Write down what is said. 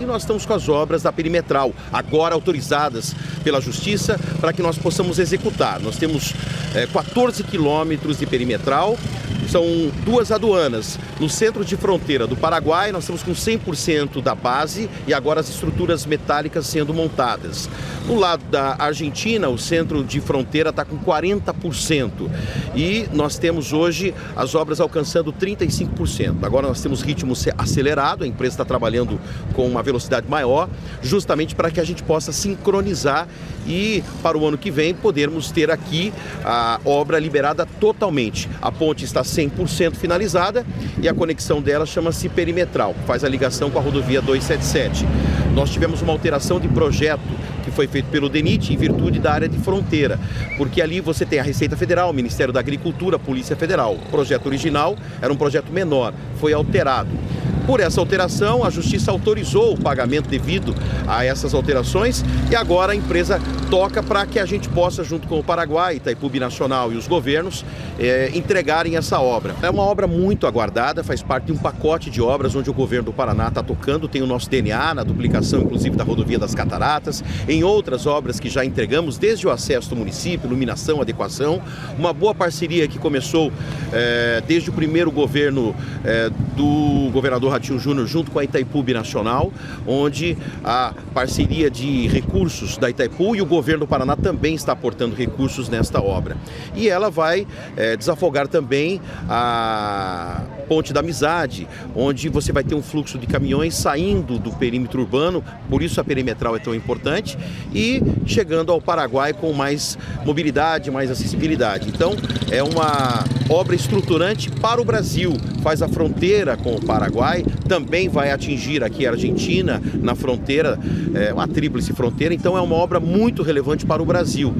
e nós estamos com as obras da perimetral, agora autorizadas pela Justiça, para que nós possamos executar. Nós temos 14 quilômetros de perimetral, são 2 aduanas. No centro de fronteira do Paraguai, nós estamos com 100% da base e agora as estruturas metálicas sendo montadas. No lado da Argentina, o centro de fronteira está com 40%. E nós temos hoje as obras alcançando 35%. Agora nós temos ritmo acelerado, a empresa está trabalhando com uma velocidade maior, justamente para que a gente possa sincronizar e para o ano que vem podermos ter aqui a obra liberada totalmente. A ponte está 100% finalizada e a conexão dela chama-se perimetral, faz a ligação com a rodovia 277. Nós tivemos uma alteração de projeto que foi feito pelo DENIT em virtude da área de fronteira, porque ali você tem a Receita Federal, o Ministério da Agricultura, a Polícia Federal. O projeto original era um projeto menor, foi alterado. Por essa alteração, a Justiça autorizou o pagamento devido a essas alterações e agora a empresa toca para que a gente possa, junto com o Paraguai, Itaipu Binacional e os governos, entregarem essa obra. É uma obra muito aguardada, faz parte de um pacote de obras onde o governo do Paraná está tocando, tem o nosso DNA na duplicação, inclusive, da rodovia das Cataratas, em outras obras que já entregamos, desde o acesso do município, iluminação, adequação, uma boa parceria que começou desde o primeiro governo do governador Ratinho Júnior junto com a Itaipu Binacional, onde a parceria de recursos da Itaipu e o governo do Paraná também está aportando recursos nesta obra. E ela vai desafogar também a Ponte da Amizade, onde você vai ter um fluxo de caminhões saindo do perímetro urbano, por isso a perimetral é tão importante, e chegando ao Paraguai com mais mobilidade, mais acessibilidade. Então, é uma obra estruturante para o Brasil, faz a fronteira com o Paraguai, também vai atingir aqui a Argentina, na fronteira, uma tríplice fronteira, então é uma obra muito relevante para o Brasil.